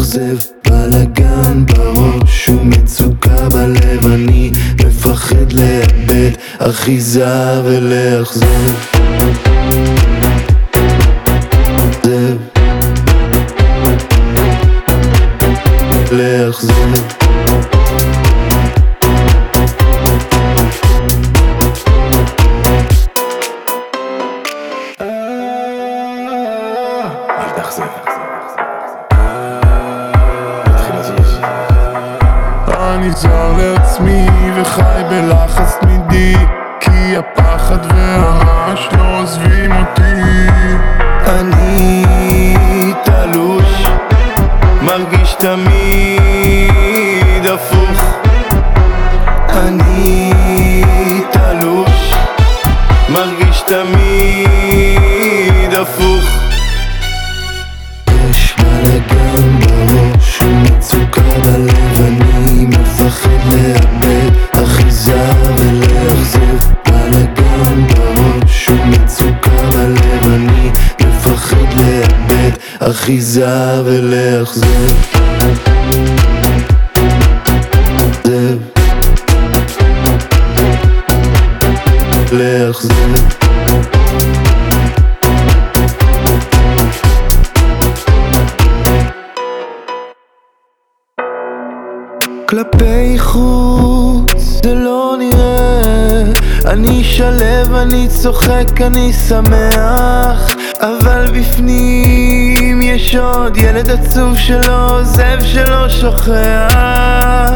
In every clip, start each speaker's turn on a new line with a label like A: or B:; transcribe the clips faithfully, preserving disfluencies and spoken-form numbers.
A: ולאכזב, בלגן בראש ומצוקה בלב, אני מפחד לאבד אחיזה ולאכזב. לאכזב
B: אל תאכזב. אני זר לעצמי וחי בלחץ תמידי, כי הפחד והרעש לא עוזבים אותי.
A: אני תלוש, מרגיש תמיד הפוך. אני תלוש, מרגיש תמיד הפוך. יש בלגן בראש ומצוקה בלב, אני מפחד לאבד אחיזה ולאכזב. בלגן בראש ומצוקה בלב, אני מפחד לאבד אחיזה ולאכזב. לאכזב כלפי חוץ זה לא נראה, אני שלב, אני צוחק, אני שמח, אבל בפנים יש עוד ילד עצוב שלא עוזב, שלא שוכח.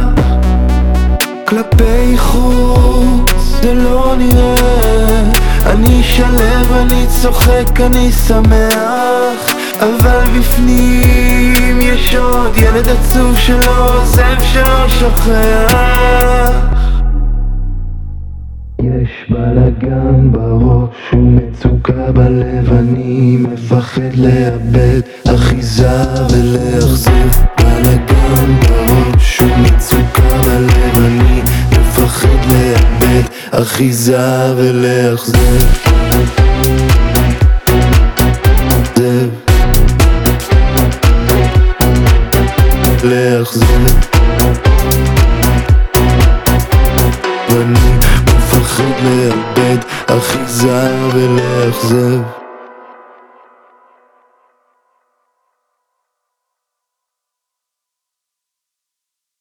A: כלפי חוץ זה לא נראה, אני שלב, אני צוחק, אני שמח, אבל בפנים יש עוד ילד עצוב שלא עוזב, שלא שוכח. יש בלגן בראש ומצוקה בלב, אני מפחד לאבד אחיזה ולאכזב. בלגן בראש ומצוקה בלב, אני מפחד לאבד אחיזה ולאכזב. לאכזב ואני מפחד לאבד אחיזה ולאכזב.